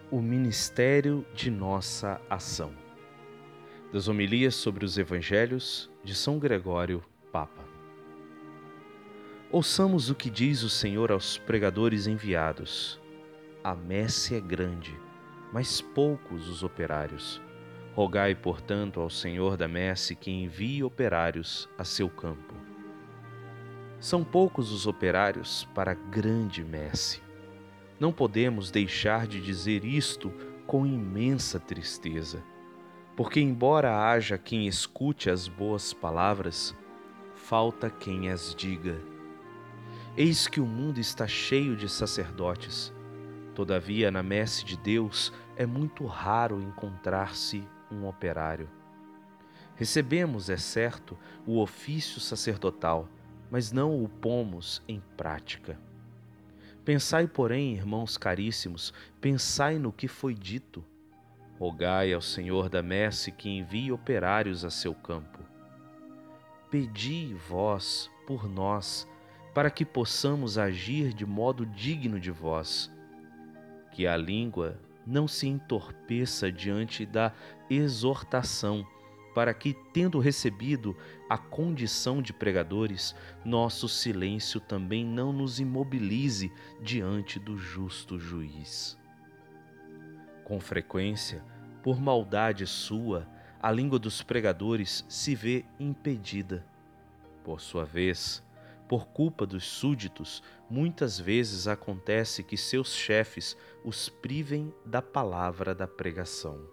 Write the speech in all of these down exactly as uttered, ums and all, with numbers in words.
O ministério de nossa ação. Das homilias sobre os Evangelhos de São Gregório, Papa. Ouçamos o que diz o Senhor aos pregadores enviados. A messe é grande, mas poucos os operários. Rogai, portanto, ao Senhor da messe que envie operários a seu campo. São poucos os operários para a grande messe. Não podemos deixar de dizer isto com imensa tristeza, porque embora haja quem escute as boas palavras, falta quem as diga. Eis que o mundo está cheio de sacerdotes. Todavia, na messe de Deus é muito raro encontrar-se um operário. Recebemos, é certo, o ofício sacerdotal, mas não o pomos em prática. Pensai, porém, irmãos caríssimos, pensai no que foi dito. Rogai ao Senhor da messe que envie operários a seu campo. Pedi vós por nós, para que possamos agir de modo digno de vós. Que a língua não se entorpeça diante da exortação, para que, tendo recebido a condição de pregadores, nosso silêncio também não nos imobilize diante do justo juiz. Com frequência, por maldade sua, a língua dos pregadores se vê impedida. Por sua vez, por culpa dos súditos, muitas vezes acontece que seus chefes os privem da palavra da pregação.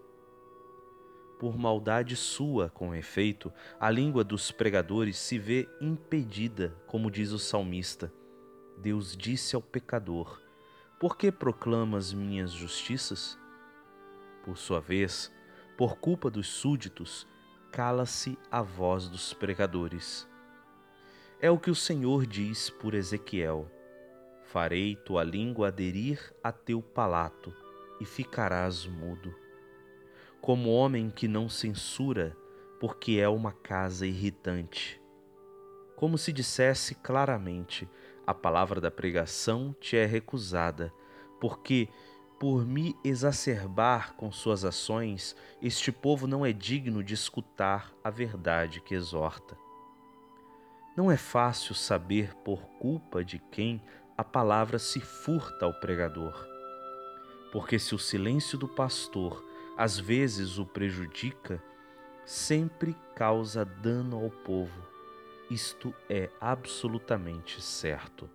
Por maldade sua, com efeito, a língua dos pregadores se vê impedida, como diz o salmista. Deus disse ao pecador: por que proclamas minhas justiças? Por sua vez, por culpa dos súditos, cala-se a voz dos pregadores. É o que o Senhor diz por Ezequiel: farei tua língua aderir a teu palato, e ficarás mudo. Como homem que não censura, porque é uma casa irritante. Como se dissesse claramente: a palavra da pregação te é recusada, porque, por me exacerbar com suas ações, este povo não é digno de escutar a verdade que exorta. Não é fácil saber por culpa de quem a palavra se furta ao pregador. Porque se o silêncio do pastor às vezes o prejudica, sempre causa dano ao povo. Isto é absolutamente certo.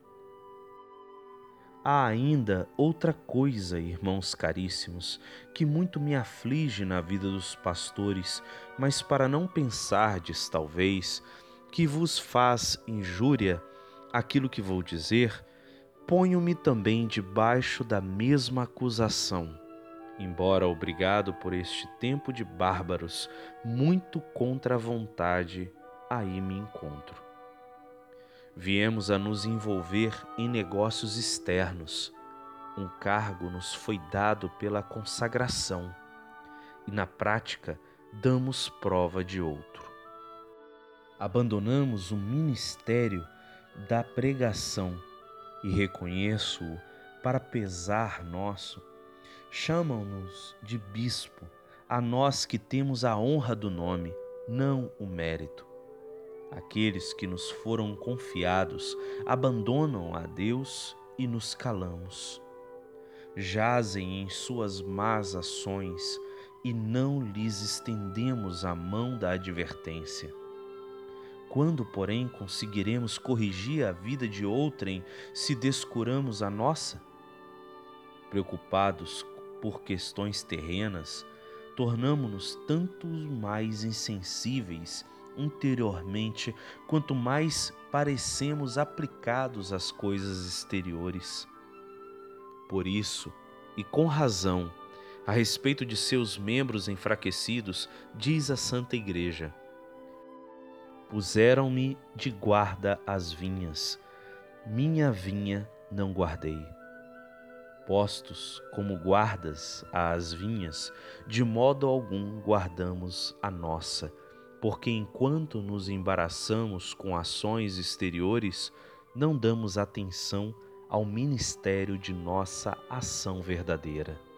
Há ainda outra coisa, irmãos caríssimos, que muito me aflige na vida dos pastores, mas para não pensardes, talvez, que vos faz injúria aquilo que vou dizer, ponho-me também debaixo da mesma acusação. Embora obrigado por este tempo de bárbaros, muito contra a vontade, aí me encontro. Viemos a nos envolver em negócios externos. Um cargo nos foi dado pela consagração, e na prática damos prova de outro. Abandonamos o ministério da pregação, e reconheço-o para pesar nosso. Chamam-nos de bispo, a nós que temos a honra do nome, não o mérito. Aqueles que nos foram confiados abandonam a Deus e nos calamos. Jazem em suas más ações e não lhes estendemos a mão da advertência. Quando, porém, conseguiremos corrigir a vida de outrem se descuramos a nossa? Preocupados por questões terrenas, tornamo-nos tanto mais insensíveis interiormente quanto mais parecemos aplicados às coisas exteriores. Por isso, e com razão, a respeito de seus membros enfraquecidos, diz a Santa Igreja: puseram-me de guarda às vinhas, minha vinha não guardei. Postos como guardas às vinhas, de modo algum guardamos a nossa, porque enquanto nos embaraçamos com ações exteriores, não damos atenção ao ministério de nossa ação verdadeira.